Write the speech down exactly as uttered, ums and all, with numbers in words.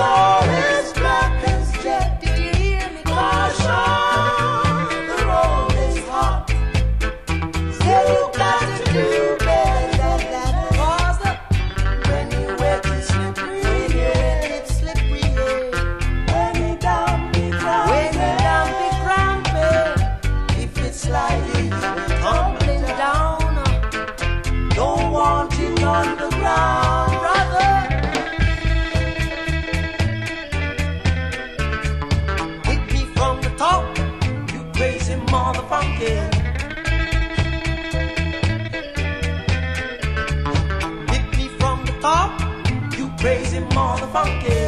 soul is black as jet. Did you hear me? Caution, the road is hot. Say you got to do better than that. Cause the, when you wet it's slippery, yeah, it's slippery, yeah. When you down be crampy, when you down be crampy. If it's sliding, tumbling down, don't want it on the ground, brother. Hit me from the top, you crazy motherfucker. Hit me from the top, you crazy motherfucker.